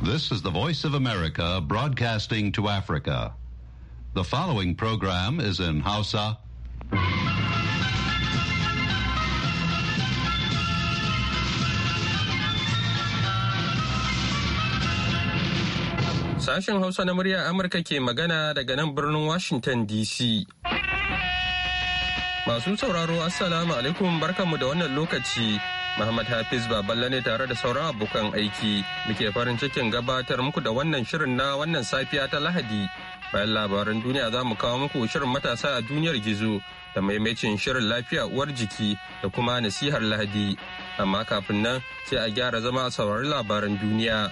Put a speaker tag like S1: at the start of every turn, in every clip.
S1: This is the Voice of America broadcasting to Africa. The following program is in Hausa.
S2: Sashen Hausa na muryar Amurka ke magana daga nan birnin Washington DC. Masu sauraro Assalamu alaikum barkanmu da wannan lokaci. Muhammad Hafiz Baballe ne tare da sauran abokan aiki. Muke farin cikin gabatar muku da wannan shirin na wannan safiya ta Lahadi. Bayan labaran duniya za mu kawo muku shirin matasa a duniyar gizo da maimacin shirin lafiya uwar jiki da kuma nasihar Lahadi. Amma kafin nan sai a gyara zama a saurari labaran duniya.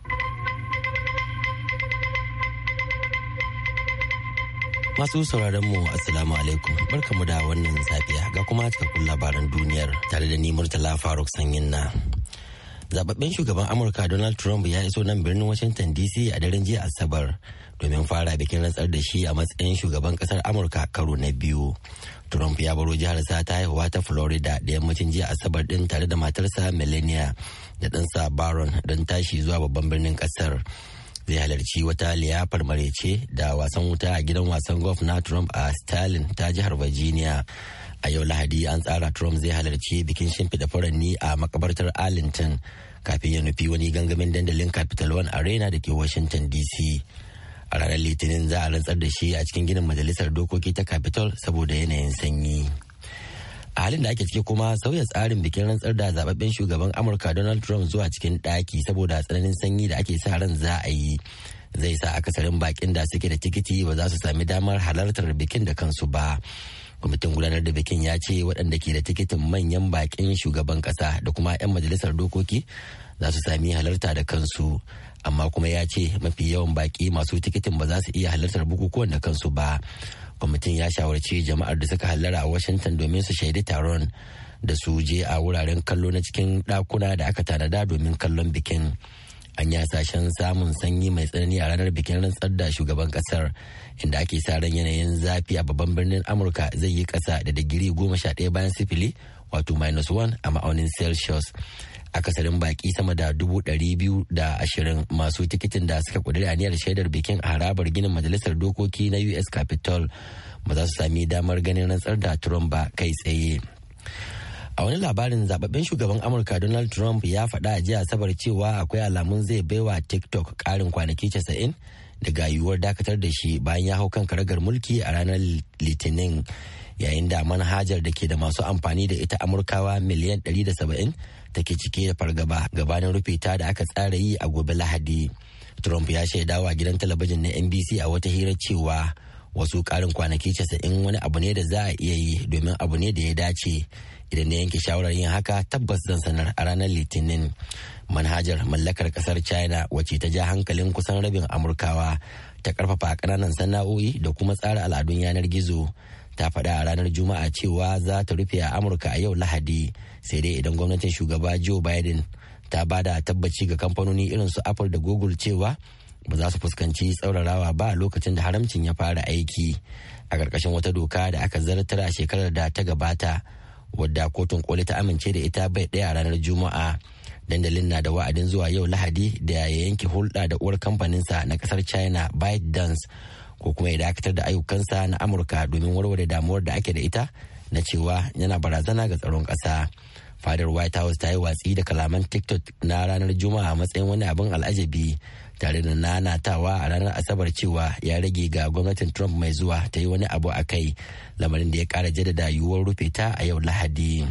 S3: Masu sauraron mu Assalamu alaikum barkamu da wannan safiya ga kuma cikakkun labaran duniyar tare da ni Murtala Faruk Sanyinna. Zababben shugaban Amurka Donald Trump ya iso nan birnin Washington DC a daren jiya Asabar domin fara bikin rantsar da shi a matsayin shugaban kasar Amurka karo na biyu. Trump ya baro jihar sa ta haihuwa ta Florida da yammacin jiya Asabar din tare da matarsa Melania da ɗansa Baron don tashi zuwa babban birnin kasar. Zai halarci wata liyafar marece da wasan wuta a gidan wasan golf na Trump a Sterling ta jihar Virginia. A yau Lahadi an tsara Trump zai halarci bikin shimfiɗa furanni a makabartar Arlington kafin ya nufi wani gangamin dandalin Capital One Arena da ke Washington DC. A ranar Litinin za a rantsar da shi a cikin ginin majalisar dokoki ta Capitol saboda yanayin sanyi. A halin da ake ciki kuma sauya tsarin bikin rantsar da zababben shugaban Amurka Donald Trump zuwa cikin ɗaki saboda tsananin sanyi da ake sa ran za a yi zai sa akasarin bakin da suke da tikiti ba za su sami damar halartar bikin da kansu ba. Kwamitin gudanar da bikin ya ce waɗanda ke da tikitin manyan bakin shugaban ƙasa da kuma 'yan majalisar dokoki za su sami halarta da kansu, amma kuma ya ce mafi yawan baki masu tikitin ba za su iya halartar bukukuwan da kansu ba. Kwamitin ya shawarci jama'ar da suka hallara a Washington domin su shaidi taron da su je a wuraren kallo na cikin ɗakuna da aka tanada domin kallon bikin. An yi hasashen samun sanyi mai tsanani a ranar bikin rantsar da shugaban kasar, inda ake sa ran yanayin zafi a babban birnin Amurka zai yi ƙasa da digiri 11 bayan sifili wato -1 a ma'aunin Celsius. Akasarin baki sama da 220,000 masu tikitin da suka kudiri aniyar shaidar bikin a harabar ginin majalisar dokoki na US Capitol ba za su sami damar ganin rantsar da Trump ba kai tsaye. A wani labarin zababben shugaban Amurka Donald Trump ya faɗa a jiya Asabar cewa akwai alamun zai baiwa TikTok ƙarin kwanaki 90 daga yiwuwar dakatar da shi bayan ya hau kan karagar mulki a ranar Litinin, yayin da manhajar da ke da masu amfani da ita Amurkawa miliyan 170 take cike da fargaba gabanin rufe ta da aka tsara yi a gobe Lahadi. Trump ya shaidawa gidan talabijin na NBC a wata hira cewa wasu ƙarin kwanaki 90 wani abu ne da za a iya yi domin abu ne da ya dace. Idan na yanke shawarar yin haka tabbas zan sanar a ranar Litinin. Manhajar mallakar kasar China wacce ta ja hankalin kusan rabin Amurkawa ta karfafa ƙananan sana'o'i da kuma tsara al'adun yanar gizo ta faɗa a ranar Juma'a cewa za ta rufe a Amurka a yau Lahadi, sai dai idan gwamnatin shugaba Joe Biden ta bada tabbaci ga kamfanoni irin su Apple da Google cewa ba za su fuskanci tsaurarawa ba lokacin da haramcin ya fara aiki a ƙarƙashin wata doka da aka zartar a shekarar da ta gabata, wadda kotun koli ta amince da ita bai ɗaya a ranar Juma'a. Dandalin na da wa'adin zuwa yau Lahadi da ya yanke hulɗa da uwar kamfaninsa na ƙasar China ByteDance ko kuma ya dakatar da ayyukansa na Amurka domin warware damuwar da ake da ita na cewa yana barazana ga tsaron ƙasa. Fadar White House ta yi watsi da kalaman TikTok na ranar Juma'a a matsayin wani abin al'ajabi, tare da nanatawa a ranar Asabar cewa ya rage ga gwamnatin Trump mai zuwa ta yi wani abu a kai, lamarin da ya kara jaddada yiwuwar rufe ta a yau Lahadi.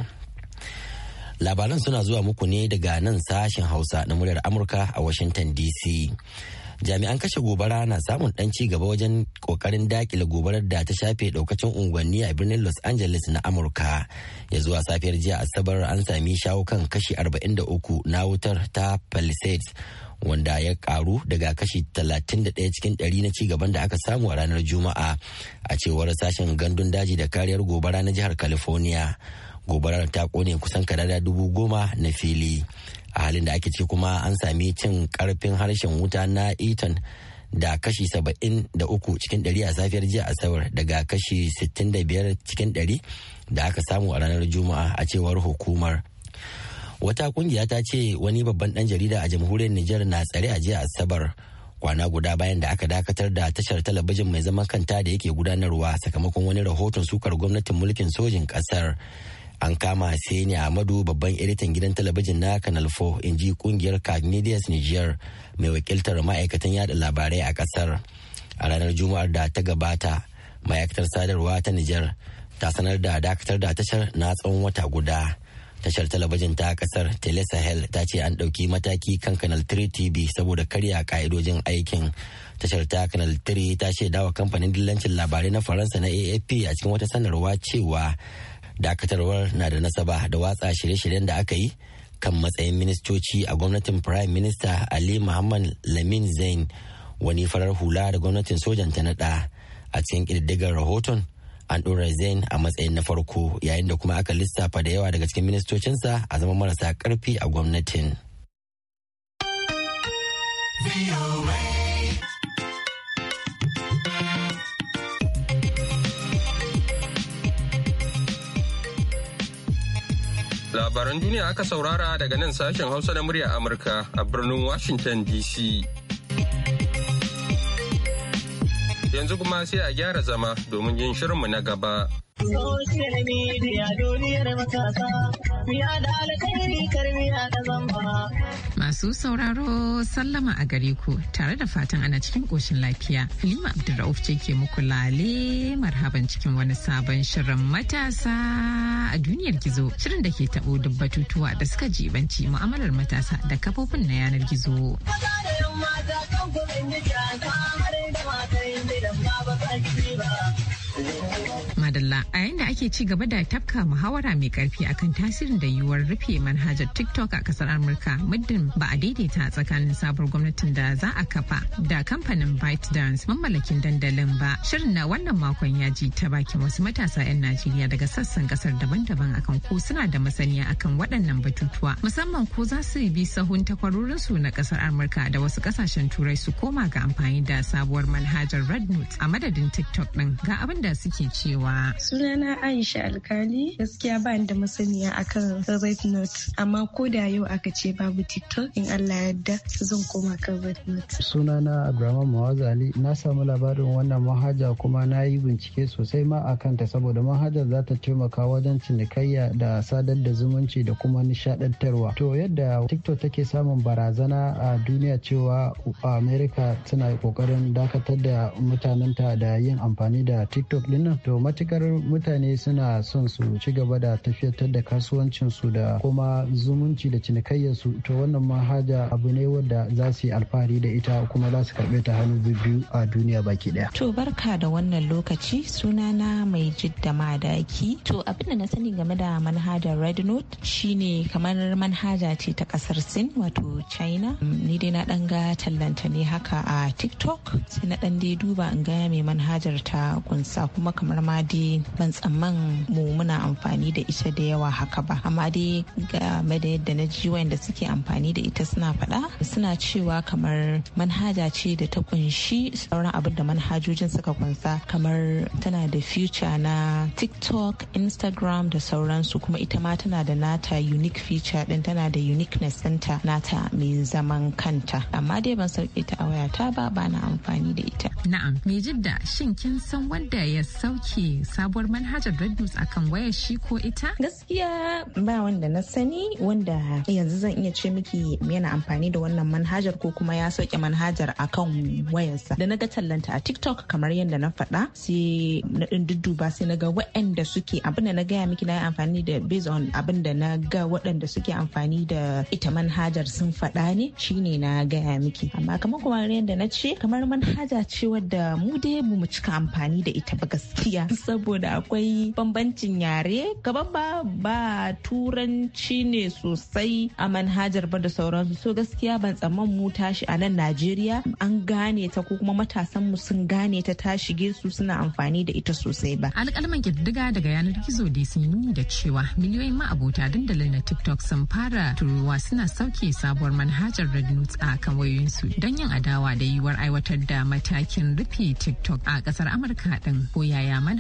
S3: Labaran suna zuwa muku ne daga nan sashen Hausa na muryar Amurka a Washington DC. Jami'an kashe gobara na samun ɗan ci gaba wajen ƙoƙarin dakile gobarar da ta shafe ɗaukacin unguwanni a birnin Los Angeles na Amurka. Ya zuwa safiyar jiya Asabar an sami shawo kan kashi 43 na wutar ta Palisades, wanda ya karu daga kashi 31 cikin 100 na ci gaban da aka samu a ranar Juma'a, a cewar sashen gandun daji da kariyar gobara na jihar California. Gobarar ta kone kusan kadada 10,000 na fili. A halin da ake ce kuma an sami cin karfin harshen wuta na Eaton da kashi 73 cikin 100 a safiyar jiya Asabar daga kashi 65 cikin 100 da aka samu a ranar Juma'a, a cewar hukumar. Wata kungiya ta ce wani babban dan jarida a jamhuriyar Nijar na tsare a jiya Asabar, kwana guda bayan da aka dakatar da tashar talabijin mai zaman kanta da yake gudanarwa sakamakon wani rahoton sukar gwamnatin mulkin sojin kasar. An kama Sani Ahmadu, babban editan gidan talabijin na Canal 4, in ji kungiyar Cagnidius Niger mai wakiltar ma'aikatan yada labarai a kasar. A ranar Juma'ar da ta gabata, ma'aikatar sadarwa ta Niger ta sanar da dakatar da tashar na tsawon wata guda. Tashar talabijin ta kasar Tele Sahel ta ce an ɗauki mataki kan Canal 3 TV saboda karya ka'idojin aikin. Tashar ta Canal 3 ta shaidawa kamfanin dillancin labarai na Faransa na AFP a cikin wata sanarwa cewa dakatarwar na da nasaba da watsa shirye-shiryen da aka yi kan matsayin ministoci a gwamnatin Prime Minister Ali Muhammad Lamin Zain, wani farar hula da gwamnatin sojan ta naɗa. A cikin ƙididdigar rahoton, an ɗora Zain a matsayin na farko, yayin da kuma aka lissafa da yawa daga cikin ministocinsa a zama marasa ƙarfi a gwamnatin.
S2: Labaran duniya aka saurara daga nan sashen Hausa na murya Amurka a birnin Washington DC. Yanzu kuma sai a gyara zama domin yin shirinmu na gaba.
S4: Social media duniyar matasa, miya da alkhairi karmiya da zamba.
S5: Masu sauraro sallama a gare ku tare da fatan ana cikin ƙoshin lafiya. Halima Abdulrauf ce ke muku lale marhaban cikin wani sabon shirin matasa a duniyar gizo. Shirin da ke taɓo duk batutuwa da suka jibanci mu'amalar matasa da kafofin na yanar gizo. Madalla, a yayin da ake ci gaba da tafka muhawara mai karfi akan tasirin da yiwuwar rufe manhajar TikTok a kasar Amurka muddin ba a daidaita tsakanin sabuwar gwamnatin da za a kafa da kamfanin ByteDance mamallakin dandalin ba. Shirin na wannan makon ya ji ta bakin wasu matasa 'yan Najeriya daga sassan kasar daban-daban akan ko suna da masaniya akan waɗannan batutuwa, musamman ko za su bi sahun takwarorinsu na kasar Amurka da wasu kasashen Turai su koma ga amfani da sabuwar manhajar Rednote a madadin TikTok din. Ga abin da suke cewa.
S6: Sunana Aisha Alkali, gaskiya ba da masaniya akan Rednote, amma ko da yau aka ce babu TikTok, in Allah yadda zan koma kan Rednote.
S7: Sunana Abdurrahman Mawazu Ali, na samu labarin wannan manhaja kuma na yi bincike sosai ma a kanta saboda manhajar za ta taimaka wajen cinikayya da sadar da zumunci da kuma nishadantarwa. To yadda TikTok take samun barazana a duniya cewa America tana kokarin dakatar da mutanenta da yin amfani da TikTok dinnan, to matukar mutane suna son su ci gaba da tafiyatar da kasuwancinsu da kuma zumunci da cinikayyarsu, to wannan manhaja abu ne wadda za su yi alfahari da ita kuma za su karbe ta hannu biyu a duniya baki daya.
S8: To barka da wannan lokaci, sunana mai jidda madaki. To abin da na sani game da manhajar Rednote shine kamar manhaja ce ta kasar Sin wato China. Ni dai na dan ga tallanta ne haka a TikTok, sai na dan dai duba in ga mai manhajar ta kunsa, kuma kamar ma dai ban tsamman mu muna amfani da ita da yawa haka ba, amma dai game da yadda na ji wayanda suke amfani da ita suna faɗa, suna cewa kamar manhaja ce da ta kunshi sauran abin da manhajojin suka kunsa, kamar tana da future na TikTok, Instagram da sauransu, kuma ita ma tana da nata unique feature din, tana da uniqueness ɗinta nata mai zaman kanta, amma dai ban sauke ta a wayata ba na amfani da ita.
S5: Na'am, me jidda, shin kin san wanda ya sauke sabuwar manhajar Rednote akan wayar shi ko ita?
S8: Gaskiya ba wanda na sani wanda yanzu zan iya ce miki yana amfani da wannan manhajar ko kuma ya sauke manhajar akan wayarsa. Da naga tallanta a TikTok kamar yadda na faɗa, sai na ɗin dudduba sai naga waɗanda suke, abin da na gaya miki na yi amfani da based on abin da na ga waɗanda suke amfani da ita manhajar sun faɗa ne, shine na gaya miki. Amma kamar kuma yadda na ce, kamar manhaja ce wadda mu dai mu cika amfani da ita ba gaskiya, saboda akwai bambancin yare, gaban ba turanci ne sosai a manhajar ba da sauransu, so gaskiya ban tsamman mu tashi a nan Najeriya an gane ta ko kuma matasan mu sun gane ta shige su suna amfani da ita sosai ba.
S5: Alƙalman ƙididdiga daga yanar gizo dai sun nuni da cewa miliyoyin ma'abota dandalin na TikTok sun fara turuwa suna sauke sabuwar manhajar Rednote a kan wayoyinsu don yin adawa da yiwuwar aiwatar da matakin rufe TikTok a ƙasar Amurka din. Ko yaya manhajar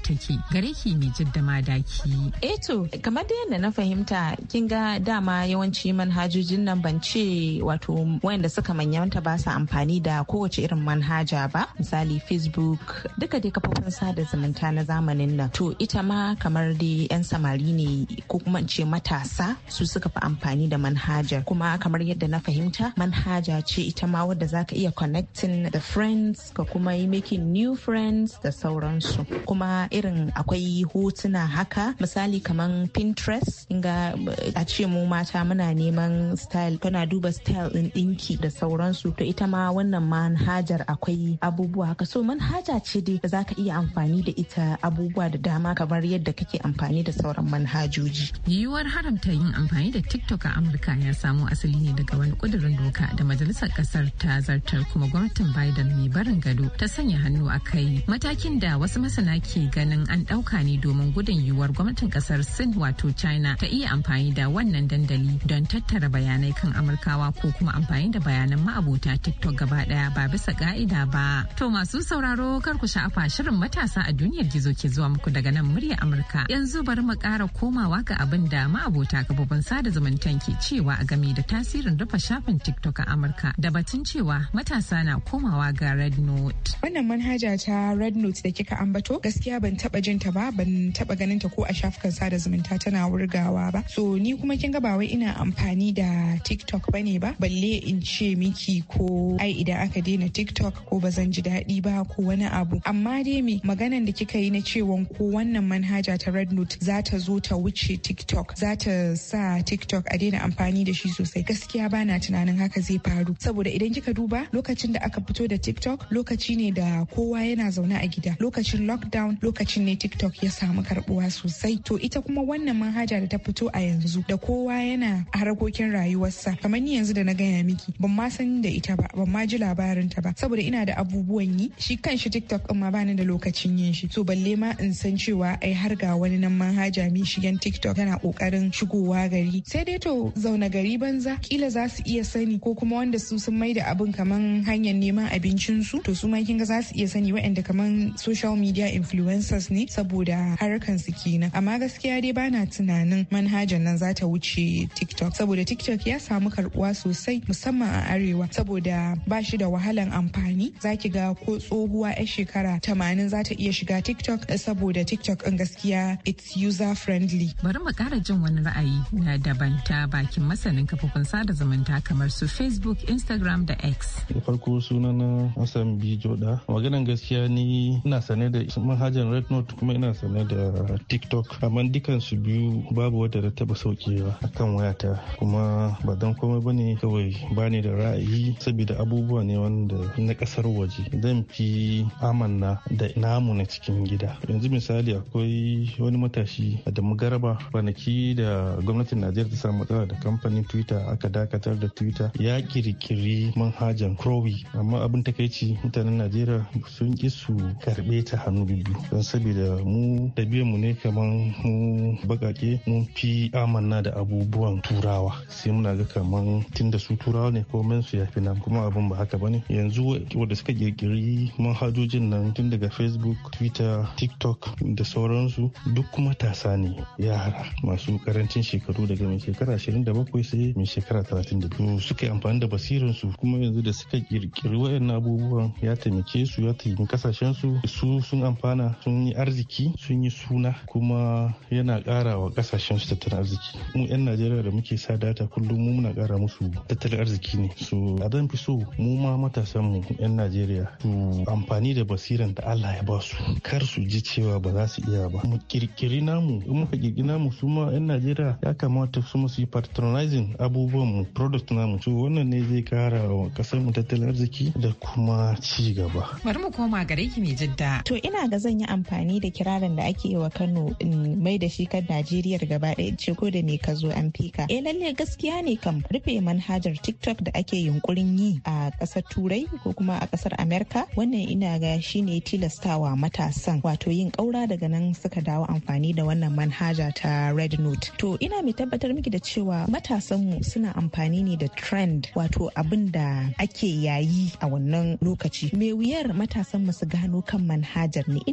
S5: take. Gare ki mai jidda madaki.
S8: To kamar da yadda na fahimta kin ga dama yawanci manhajojin nan ban ce wato wayanda suka manyanta ba su amfani da kowace irin manhaja ba, misali Facebook, duka dai kafofin sada zumunta na zamanin nan. To ita ma kamar dai 'yan samari ne ko kuma in ce matasa su suka fi amfani da manhajar, kuma kamar yadda na fahimta manhaja ce ita ma wadda zaka iya connecting the friends ka kuma yi making new friends da sauransu. Kuma irin akwai hotuna haka, misali kamar Pinterest, inga a ce mu mata muna neman style, kana duba style din dinki da sauransu, to ita ma wannan manhajar akwai abubuwa haka. So manhaja ce dai da zaka iya amfani da ita abubuwa da dama kamar yadda kake amfani da sauran manhajoji.
S5: Yiwuwar haramta yin amfani da TikTok a Amurka ya samo asali ne daga wani kudirin doka da majalisar kasar ta zartar, kuma gwamnatin Biden mai barin gado ta sanya hannu a kai. Matakin da wasu masana ke ganin an ɗauka ne domin gudun yiwuwar gwamnatin kasar Sin wato China ta iya amfani da wannan dandali don tattara bayanai kan Amurkawa ko kuma amfani da bayanan ma'abota TikTok gaba daya ba bisa ka'ida ba. To masu sauraro kar ku sha'afa, shirin matasa a duniyar gizo ke zuwa muku daga nan murya Amurka. Yanzu bari mu ƙara komawa ga abin da ma'abota kafofin sada zumuntan ke cewa a game da tasirin rufe shafin TikTok a Amurka da batun cewa matasa na komawa ga Red Note.
S9: Wannan manhaja ta Red Note da kika ambato gaskiya ban taba jin ta ba, ban taba ganin ta ko a shafukan sada zumunta tana wurgawa ba. So ni kuma kin ga ba wai ina amfani da TikTok bane ba, balle in ce miki ko ai idan aka daina TikTok ko ba zan ji daɗi ba ko wani abu. Amma dai me maganan da kika yi na cewa ko wannan manhaja ta Red Note za ta zo ta wuce TikTok, za ta sa TikTok a daina amfani da shi sosai, gaskiya bana tunanin haka zai faru. Saboda idan kika duba lokacin da aka fito da TikTok lokaci ne da kowa yana zaune a gida, lokacin lockdown, lokacin ne TikTok ya samu karbuwa sosai. To ita kuma wannan manhaja da ta fito a yanzu da kowa yana a harkokin rayuwarsa, kamar ni yanzu da na gaya miki ban ma san da ita ba, ban ma ji labarin ta ba, saboda ina da abubuwan yi. Shi kanshi TikTok din ma bani da lokacin yin shi, so balle ma in san cewa ai har ga wani nan manhaja mai shigen TikTok tana kokarin shigowa gari. Sai dai to zauna gari banza kila za su iya sani, ko kuma wanda su sun mai da abin kaman hanyar neman abincin su, to su ma kinga za su iya sani, waɗanda kaman social media influencers ne saboda harkan su kenan. Amma gaskiya dai bana tunanin manhajar nan za ta wuce TikTok, saboda TikTok ya samu karbuwa sosai musamman a arewa, saboda ba shi da wahalan amfani. Zaki ga ko tsohuwa 'yar shekara 80 za ta iya shiga TikTok, saboda TikTok in gaskiya it's user friendly.
S5: Bari mu kara jin wani ra'ayi na daban ta bakin masanin kafofin sada zumunta kamar su Facebook, Instagram da X.
S10: Da farko sunana Hassan B. Joda. Maganan gaskiya ni ina sane da manhajar Red Note kuma ina sane da TikTok, amma dukan su biyu babu wadda da taba saukewa akan wayata, kuma ba don komai bane, kawai bani da ra'ayi saboda abubuwa ne wanda na kasar waje. Zan fi amanna da namu na cikin gida. Yanzu misali akwai wani matashi da Garba kwanaki da gwamnatin Najeriya ta samu matsala da kamfanin Twitter, aka dakatar da Twitter, ya kirkiri manhajan Crowy, amma abin takaici mutanen Najeriya sun ki su karbe ta hannu biyu, don saboda mu ɗabi'ar mu ne kaman mu bakake mun fi amanna da abubuwan turawa, sai muna ga kaman tunda su turawa ne komai su yafi nan, kuma abin ba haka bane. Yanzu wanda suka kirkiri manhajojin nan tun daga Facebook, Twitter, TikTok da sauransu duk kuma matasa ne, yara masu karancin shekaru daga mai shekara 27 sai mai shekara 32 suka yi amfani da basirin su, kuma yanzu da suka kirkiri wayannan abubuwan ya taimake su, ya taimaki kasashen su sun amfana, sun yi arziki, sun yi suna, kuma yana ƙara wa kasashen su tattalin arziki. Mu 'yan Najeriya da muke sa data kullum mu muna ƙara musu tattalin arziki ne. So a zan fi so mu ma matasan mu 'yan Najeriya su amfani da basiran da Allah ya ba su, kar su ji cewa ba za su iya ba. Mu kirkiri namu, in muka kirkiri namu su ma 'yan Najeriya ya kamata su yi patronizing abubuwan mu, product namu. So wannan ne zai kara wa kasar mu tattalin arziki da kuma ci gaba.
S5: Bari mu koma gare ki mai jidda.
S8: To ina ga zan yi amfani da kirarin da ake yi wa Kano in mai da shi kan Najeriya gaba ɗaya, ce ko da me ka zo an fika. Lalle gaskiya ne kam rufe manhajar TikTok da ake yunkurin yi a ƙasar Turai ko kuma a ƙasar Amerika, wannan ina ga shine tilastawa matasan wato yin ƙaura daga nan suka dawo amfani da wannan manhaja ta Red Note. To ina mai tabbatar miki da cewa matasanmu suna amfani ne da trend, wato abin da ake yayi a wannan lokaci. Me wuyar matasanmu su gano kan manhajar ne, ina mai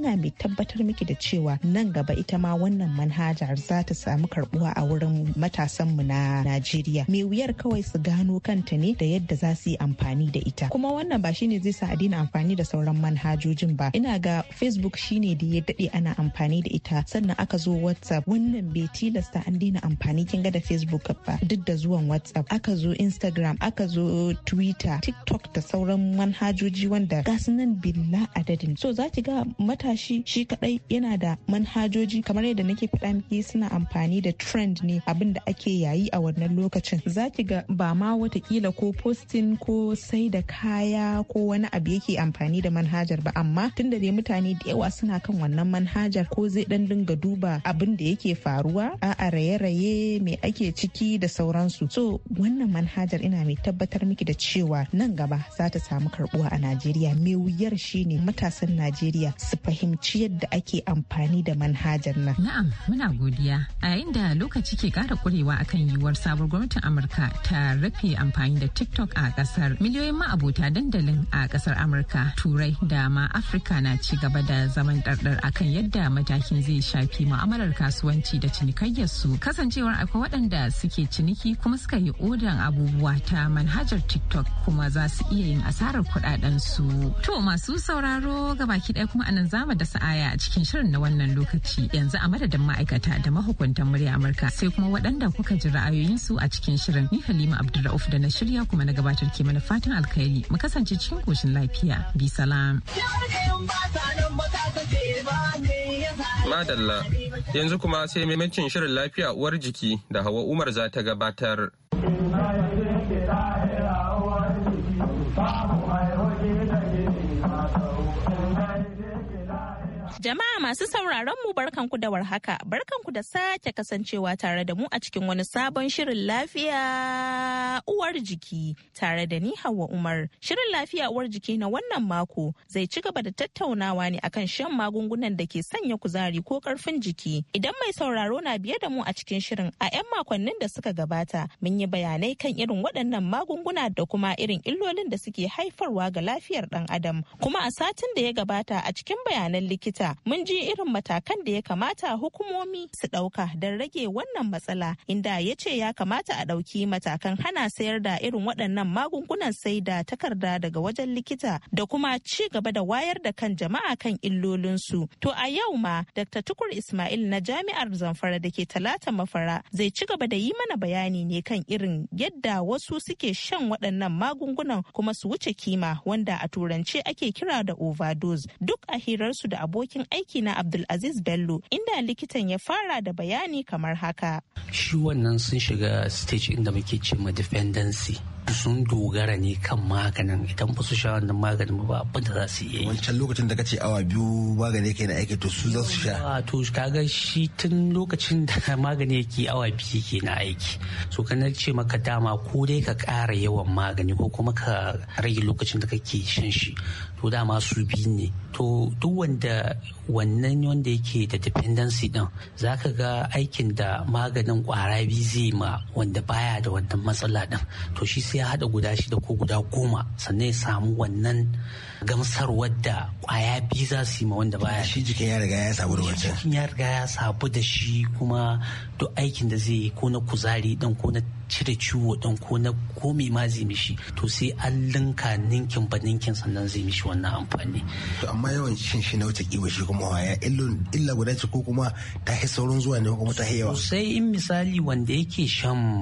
S8: tabbatar miki da cewa nan gaba ita ma wannan manhajar za ta samu karbuwa a wurin matasanmu na Najeriya. Me wuyar kawai su gano kanta ne da yadda za su yi amfani da ita. Kuma wannan ba shine zai sa a daina amfani da sauran manhajojin ba. Ina ga Facebook shine da ya dade ana amfani da ita, sannan aka zo WhatsApp. Wannan bai tilasta an daina amfani kin ga da Facebook ba, duk da zuwan WhatsApp. Aka zo Instagram, aka zo Twitter, TikTok da sauran manhajoji wanda gasu nan billa adadin. So za ki ga matashi shi kadai yana da manhajoji kamar yadda nake faɗa miki, suna amfani da trend ne, abin da ake yayi a wannan lokacin. Za ki ga ba ma watakila ko posting ko sai da kaya ko wani abu yake amfani da manhajar ba, amma tunda dai mutane da yawa suna kan wannan manhajar, ko zai dan dinga duba abin da yake faruwa a raye-raye me ake ciki da sauransu. So wannan manhajar ina mai tabbatar miki da cewa nan gaba za ta samu karbuwa a Najeriya. Me wuyar shine matasan Najeriya su fahimci yadda ake amfani da manhajar nan.
S5: Na'am, muna godiya. A yayin da lokaci ke kara kurewa akan yiwuwar sabuwar gwamnatin Amurka ta rufe amfani da TikTok a kasar, miliyoyin ma'abota dandalin a kasar Amurka, Turai da ma Afirka na ci gaba da zaman ɗarɗar akan yadda matakin zai shafi mu'amalar kasuwanci da cinikayyar su. Kasancewar akwai waɗanda suke ciniki kuma suka yi odan abubuwa ta manhajar TikTok kuma za su iya yin asarar kuɗaɗen su. To masu sauraro gabaki ɗaya kuma anan zamu da sa'aya a cikin shirin na wannan lokaci. Yanzu a madadin ma'aikata da mahukuntan murya Amurka sai kuma waɗanda kuka ji ra'ayoyinsu a cikin shirin, ni Halima Abdulrauf da na shirya kuma na gabatar ke mana fatan alkhairi. Mu kasance cikin koshin lafiya. Bi salam.
S2: Madalla, yanzu kuma sai maimacin shirin lafiya uwar jiki da Hawa Umar za ta gabatar.
S8: Jama'a masu sauraron mu barkanku da warhaka, barkanku da sake kasancewa tare da mu a cikin wani sabon shirin lafiya uwar jiki tare da ni Hauwa Umar. Shirin lafiya uwar jiki na wannan mako zai ci gaba da tattaunawa ne akan shan magungunan da ke sanya kuzari ko karfin jiki. Idan mai sauraro na biye da mu a cikin shirin, a 'yan makonnin da suka gabata mun yi bayanai kan irin waɗannan magunguna da kuma irin illolin da suke haifarwa ga lafiyar ɗan adam. Kuma a satin da ya gabata a cikin bayanan likita mun ji irin matakan da ya kamata hukumomi su ɗauka don rage wannan matsala, inda ya ce ya kamata a ɗauki matakan hana sayar da irin waɗannan magungunan sai da takarda daga wajen likita da kuma ci gaba da wayar da kan jama'a kan illolinsu. To a yau ma Dr. Tukur Ismail na Jami'ar Zamfara da ke Talata Mafara zai ci gaba da yi mana bayani ne kan irin yadda wasu suke shan waɗannan magungunan kuma su wuce kima, wanda a turance ake kira da overdose. Duk a hirarsu da abokin aiki na Abdulaziz Bello, inda likitan ya fara da bayani kamar haka.
S11: Shi wannan sun shiga stage inda muke ce ma dependency. Sun dogara ne kan maganin, idan ba su sha wannan maganin ba abin da za su yi.
S12: Wancan lokacin da kace awa biyu magani yake na aiki, to su za su sha.
S11: To kaga shi tun lokacin da magani yake awa biyu yake na aiki. So kana ce maka dama ko dai ka ƙara yawan magani ko kuma ka rage lokacin da kake shan shi. To dama su biyu ne. To duk wanda yake da dependency din, zaka ga aikin da maganin kwara biyu zai ma wanda baya da wannan matsala din. To shi sai ya haɗa guda 6 ko guda 10 sannan ya samu wannan gamsarwar da kwaya biyu za su yi ma wanda baya.
S12: Shi jikin ya riga ya sabu da wancan.
S11: Jikin ya riga ya sabu da shi, kuma duk aikin da zai yi ko na kuzari din ko na cire ciwo din ko na komi ma zai mishi, to sai an linka ninkin ba ninkin sannan zai mishi wannan amfani.
S12: To amma yawan shin shi na wuce kiwo shi kuma waya illa guda ce ko kuma ta yi saurin zuwa ne ko kuma ta yi yawa?
S11: Sai in misali wanda yake shan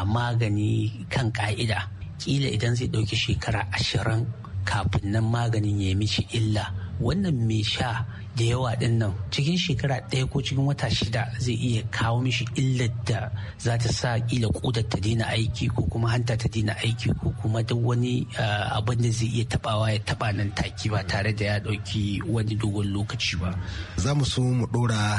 S11: magani kan ka'ida, kila idan zai ɗauki shekara 20 kafin nan maganin ya mishi illa, wannan mai sha da yawa din nan cikin shekara 1 ko cikin wata 6 zai iya kawo mishi illar da za ta sa kila kodar ta daina aiki ko kuma hanta ta daina aiki ko kuma duk wani abin da zai iya tabawa ya taba nan take ba tare da ya dauki wani dogon lokaci ba.
S12: Za mu so mu dora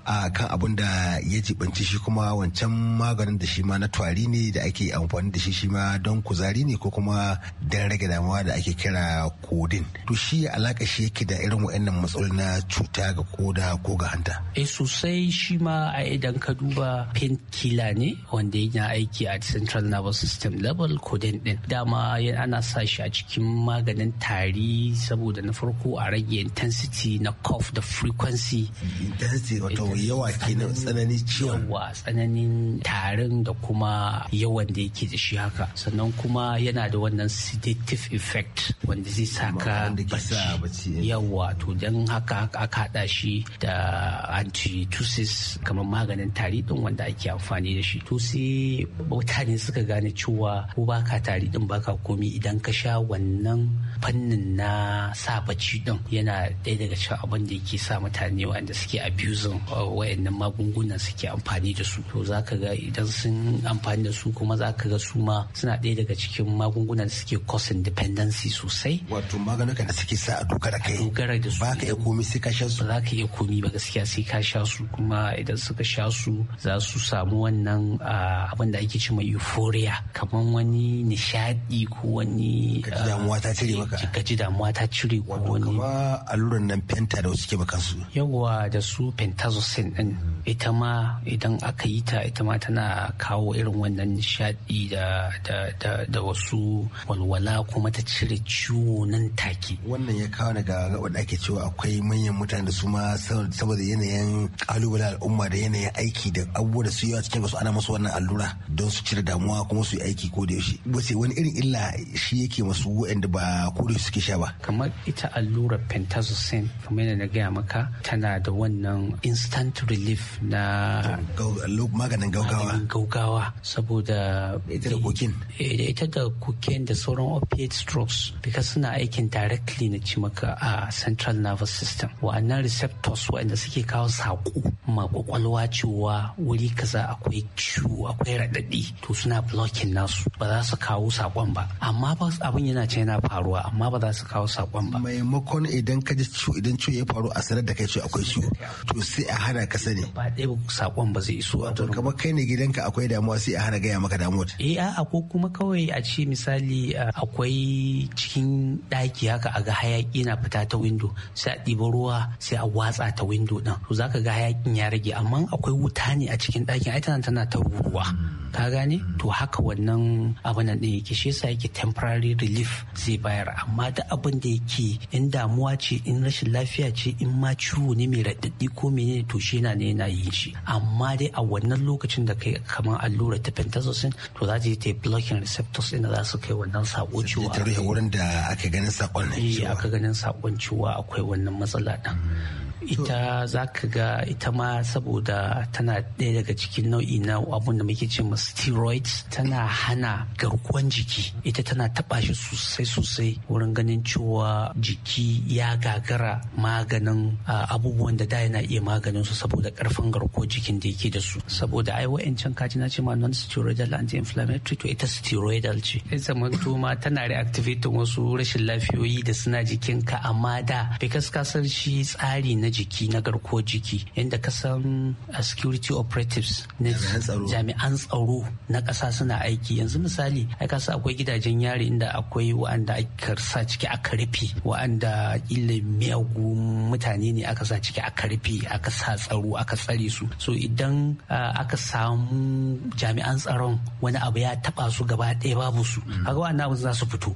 S12: a kan abin da ya jibanci shi kuma wancan maganin da shi ma na tari ne da ake amfani da shi ma don kuzari ne ko kuma don rage damuwa da ake kira codeine. To shi alaka shi yake da irin wa'annan matsaloli na cuta ga koda ko ga hanta?
S11: Sosai shi ma a idan ka duba painkiller ne wanda yana aiki a central nervous system level. Codeine din dama ana sa shi a cikin maganin tari saboda na farko a rage intensity na cough da frequency.
S12: Intensity wato yawa kenan, tsananin ciwon,
S11: yawa tsananin tarin da kuma yawan da yake da shi haka. Sannan kuma yana da wannan sedative effect wanda zai saka bacci. Yawa to don haka aka haɗa shi da antitussive kamar maganin tari din wanda ake amfani da shi. To sai mutane suka gane cewa ko baka tari din baka komi idan ka sha wannan fannin na sa bacci din yana ɗaya daga cikin abin da yake sa mutane wanda suke abusing wayannan magungunan suke amfani da su. To zaka ga idan sun amfani da su kuma zaka ga su ma suna ɗaya daga cikin magungunan da suke causing dependency sosai.
S12: Wato maganukan da suke sa a dogara kai.
S11: Dogara da su.
S12: Ba ka iya komi sai ka sha su.
S11: Ba za ka iya komi ba gaskiya sai ka sha su, kuma idan suka sha su za su samu wannan abin da ake cewa euphoria, kamar wani nishadi ko wani
S12: damuwa ta cire maka.
S11: Ka ji damuwa ta cire ko wani.
S12: Kuma alluran nan penta da wasu ke baka su.
S11: Yawa da su pentazocin din ita ma idan aka yi ta ita ma tana kawo irin wannan nishadi da wasu walwala kuma ta cire ciwo nan take.
S12: Wannan ya kawo daga gaba da ake cewa akwai manyan mutane da su ma saboda yanayin kalubalen al'umma da yanayin aiki da abubuwa da su yawa cikin wasu ana masu wannan allura don su cire damuwa kuma su yi aiki ko da yaushe. Wace wani irin illa shi yake masu waɗanda ba ko da suke sha ba?
S11: Kamar ita allurar pentazocin kamar yadda na gaya maka tana da wannan instant relief na
S12: maganin
S11: gaugawa saboda
S12: ita da cocaine.
S11: Ita da cocaine da sauran opiate drugs because suna aikin directly na ci maka a central nervous system. Wa'annan receptors waɗanda suke kawo saƙo ma kwakwalwa cewa wuri kaza akwai ciwo akwai raɗaɗi to suna blocking nasu, ba za su kawo saƙon ba. Amma ba abin yana ce yana faruwa amma ba za su kawo saƙon ba.
S12: Maimakon idan ka ji ciwo, idan ciwo ya faru a sanar da kai cewa akwai ciwo to sai a hana ka sani.
S11: Ba ɗaya saƙon ba zai iso.
S12: Wato kamar kai ne gidanka akwai damuwa sai a hana gaya maka damuwa.
S11: A'a ko kuma kawai a ce misali akwai cikin ɗaki haka a ga hayaƙi na fita ta window sai a ɗiba ruwa sai a watsa ta window ɗin to zaka ga hayaƙin ya rage, amma akwai wuta ne a cikin ɗakin ai tana ta ruwa. Ka gane? To haka wannan abin ɗin yake, shi yasa yake temporary relief zai bayar, amma da abin da yake in damuwa ce in rashin lafiya ce in ma ciwo ne mai raɗaɗi ko menene to shi yana yin shi. Amma dai a wannan lokacin da kai kamar allura ta pentazocin to za ta yi ta blocking receptors ɗin da za su kai wannan sako cewa
S12: ta rufe wurin da aka ganin sakon
S11: ne. Aka ganin sakon cewa akwai wannan matsala ɗin. Ita za ka ga ita ma saboda tana ɗaya daga cikin nau'i na abun da muke ce steroids, tana hana garkuwan jiki, ita tana taɓa shi sosai wurin ganin cewa jiki ya gagara maganin abubuwan da yana iya maganin su saboda ƙarfin garkuwar jikin da yake da su. Saboda ai wa'ancan kaji na ce ma non-steroidal anti-inflammatory to ita steroidal ce. Ita zamanto ma tana reactivating wasu rashin lafiyoyi da suna jikinka, amma da because ka san shi tsari na jiki na garkuwar jiki yadda ka san security operatives na jami'an tsaro na ƙasa suna aiki. Yanzu misali ai ka san akwai gidajen yari inda akwai wa'anda aka sa ciki aka rufe, wa'anda illa miyagun mutane ne aka sa ciki aka rufe, aka sa tsaro aka tsare su. So idan aka samu jami'an tsaron wani abu ya taba su gaba ɗaya babu su, haka wa'annan abin za su fito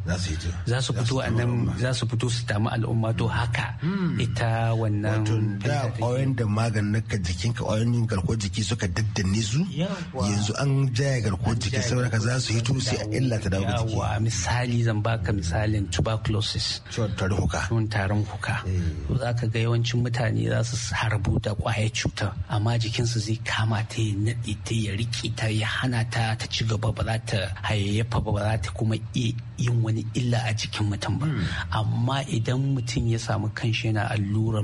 S11: wa'annan za su fito su damu al'umma. To haka ita wannan
S12: da ƙwayoyin da maganin ka jikinka ƙwayoyin garkuwar jiki suka daddanne su yanzu an jaya garkuwar jiki saboda ka za su hito sai a illa ta dawo jiki.
S11: Misali zan baka misalin tuberculosis, tarin huka. Za ka ga yawancin mutane za su harbu da ƙwayar cutar amma jikinsu zai kama ta ya naɗe ta ya riƙe ta ya hana ta ta ci gaba, ba za ta hayayyafa ba za ta kuma iya yin wani illa a jikin mutum ba. Amma idan mutum ya samu kanshi yana alluran pentazocin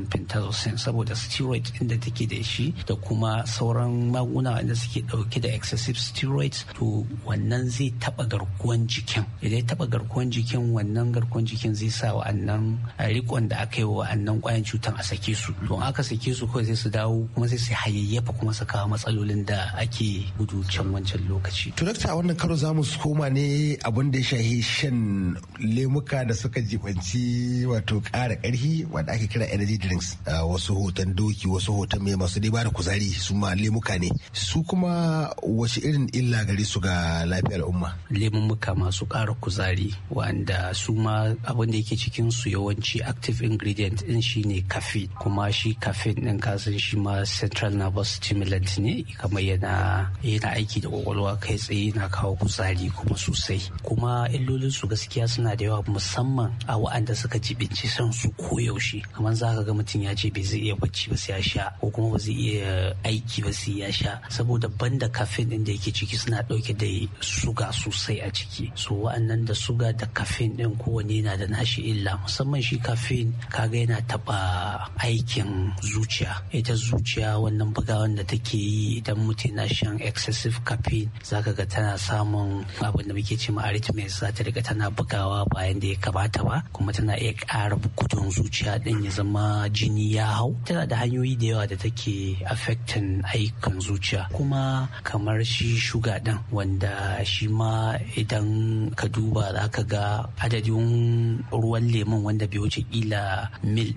S11: thyroxine saboda steroid ɗin da take da shi da kuma sauran magunguna wanda suke ɗauke da excessive steroids, to wannan zai taɓa garkuwan jikin. Idan ya taɓa garkuwan jikin, wannan garkuwan jikin zai sa wa'annan rikon da aka yi wa wa'annan ƙwayan cutan a sake su. Don aka sake su kawai sai su dawo kuma sai su hayayyafa kuma su kawo matsalolin da ake gudu can wancan lokaci.
S12: To dakta, wannan karo za mu koma ne abin da ya shahi shan lemuka da suka jibanci wato ƙara ƙarfi wanda ake kira energy drinks. Wasu hoton doki, wasu hoton mai masu dai bada kuzari, su ma lemuka ne. Su kuma wace irin illa gare su ga lafiyar al'umma?
S11: Lemuka masu ƙara kuzari wanda su ma abin da yake cikin su yawanci active ingredient din shine caffeine, kuma shi caffeine din kasan shi ma central nervous stimulant ne, kamar yana aiki da kwakwalwa kai tsaye, na kawo kuzari kuma sosai. Kuma illolin su gaskiya suna da yawa, musamman a wa'anda suka jibinci son su koyaushe. Kamar za ka ga mutum ya ce bai zai iya bacci ba sai ya sha, ko kuma ba zai iya aiki ba sai ya sha, saboda banda caffeine din da yake ciki suna dauke da suga sosai a ciki. So wa'annan da suga da caffeine din kowanne yana da nashi illa. Musamman shi caffeine kaga yana taba aikin zuciya. Ita zuciya wannan bugawan da take yi idan mutum na shan excessive caffeine, zaka ga tana samun abin da muke ce ma arrhythmias, za ta riga tana bugawa bayan da ya kamata ba, kuma tana iya ƙara gudun zuciya din ya zama jini ya hau. Tana da hanyoyi da yawa da take affecting ayyukan zuciya. Kuma kamar shi shuga din, wanda shi ma idan ka duba za ka ga adadin ruwan lemon wanda bai wuce kila mil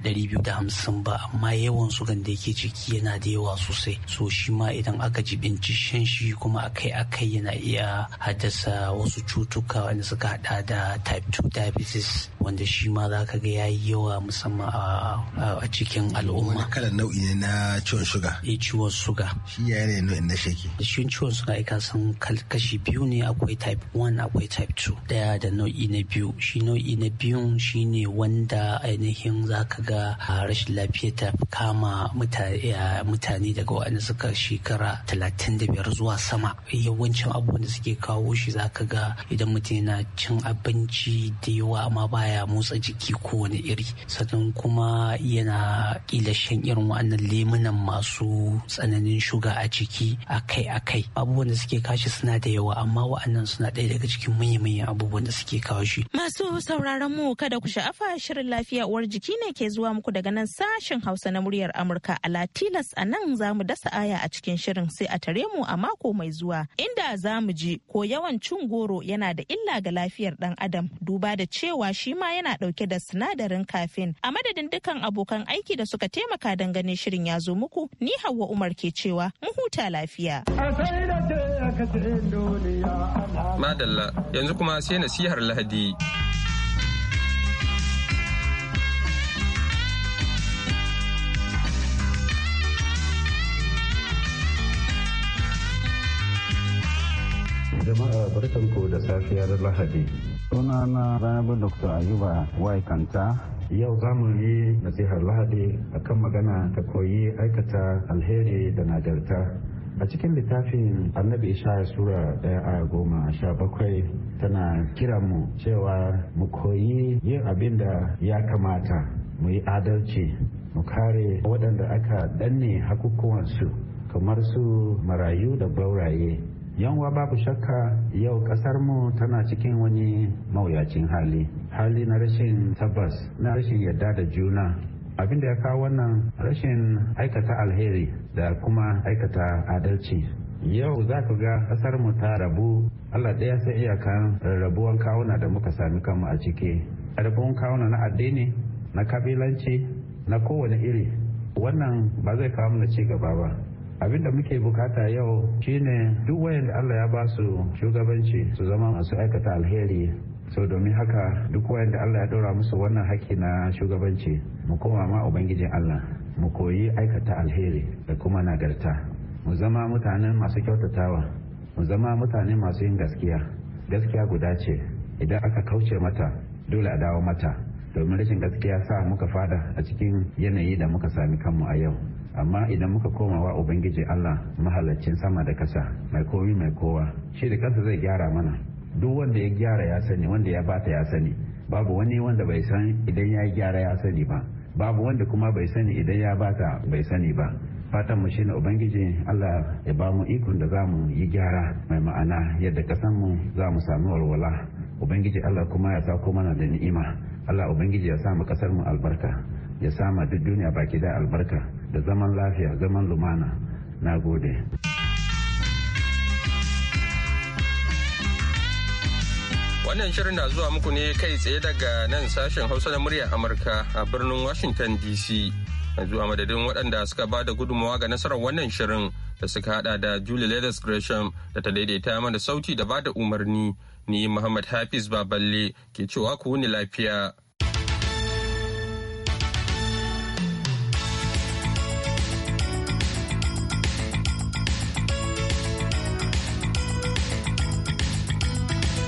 S11: 250 ba, amma yawan sugan da yake ciki yana da yawa sosai. So shi ma idan aka jibinci shan shi kuma akai-akai yana iya haddasa wasu cutuka wanda suka hada da type 2 diabetes, wanda shi ma za ka ga yayi yawa musamman a cikin al'umma.
S12: Wani kalan nau'i ne na ciwon suga?
S11: Ciwon suga.
S12: Shi ya ne nau'in na shake?
S11: Shi ciwon suga ika san kashi biyu ne, akwai type 1 akwai type 2. Daya da nau'i na biyu. Shi nau'i na biyun shine wanda ainihin za ka ga rashin lafiya ta kama mutane daga waɗanda suka shekara 35 zuwa sama. Yawancin abubuwan da suke kawo shi za ka ga idan mutum yana cin abinci da yawa amma baya motsa jiki kowane iri, sannan kuma yana kila shan irin waɗannan lemunan masu tsananin shuga a ciki akai-akai. Abubuwan da suke kawo shi suna da yawa, amma waɗannan suna ɗaya daga cikin manya-manyan abubuwan da suke kawo shi.
S13: Masu sauraron mu, kada ku sha'afa, shirin lafiya uwar jiki ne ke zuwa muku daga nan sashen Hausa na muryar Amurka a Latilas. A nan za mu dasa aya a cikin shirin, sai a tare mu a mako mai zuwa, inda za mu ji ko yawan cin goro yana da illa ga lafiyar dan adam, duba da cewa shi ma yana dauke da sinadarin caffeine. A madadin dukkan abokan aiki da suka taimaka don ganin shirin ya zo muku, ni Hauwa Umar ke cewa mu huta lafiya.
S2: Madalla, yanzu kuma sai nasihar Lahadi.
S14: Jama'a barkanku da safiyar Lahadi. Sunana Ranar Dr. Ayuba Waikanta. Yau za mu yi nasihar Lahadi akan magana ta koyi aikata alheri da nagarta. A cikin littafin Annabi Ishaya Sura 1:17 tana kira mu cewa mu koyi yin abin da ya kamata, mu yi adalci, mu kare waɗanda aka danne hakukuwansu kamar su marayu da bauraye. Yanwa babu shakka yau mu tana cikin wani mawuyacin hali na rashin tabbas, na rashin yarda da juna. Abin da ya kawo wannan rashin aikata alheri da kuma aikata adalci. Yau za ku ga mu ta rabu, Allah ɗaya sai iyakan rarrabuwan kawuna da muka sami kanmu a ciki. Rarrabuwan kawuna na addini, na kabilanci, na kowane iri. Wannan ba zai kawo mana ci gaba ba. Abin da muke bukata yau shine duk wayanda Allah ya ba su shugabanci su zama masu aikata alheri. So domin haka duk wayanda Allah ya ɗora musu wannan haƙƙi na shugabanci, mu koma ma Ubangijin Allah, mu koyi aikata alheri da kuma nagarta. Mu zama mutane masu kyautatawa, mu zama mutane masu yin gaskiya. Gaskiya guda ce, idan aka kauce mata dole a dawo mata, domin rashin gaskiya sa muka fada a cikin yanayi da muka sami kanmu a yau. Amma idan muka koma wa Ubangiji Allah, mahalaccin sama da kasa, mai komi mai kowa, shi da kansa zai gyara mana. Duk wanda ya gyara ya sani, wanda ya bata ya sani. Babu wani wanda bai san idan ya gyara ya sani ba. babu wanda kuma bai sani idan ya bata bai sani ba. Fatan mu shine ubangiji Allah ya ba mu ikon da za mu yi gyara mai ma'ana yadda kasan mu za mu samu walwala. Ubangiji Allah kuma ya sauko mana da ni'ima. Allah ubangiji ya sa mu kasar mu albarka, ya sa ma duk duniya baki da albarka da zaman lafiya, zaman lumana. Na gode.
S2: Wannan shirin na zuwa muku ne kai tsaye daga nan sashen Hausa na muryar Amurka a birnin Washington DC. Yanzu a madadin waɗanda suka ba da gudunmawa ga nasarar wannan shirin da suka hada da Julie Leathers Gresham da ta daidaita mana sauti da ba da umarni. Ni Muhammad Hafiz Baballe ke cewa ku wuni lafiya.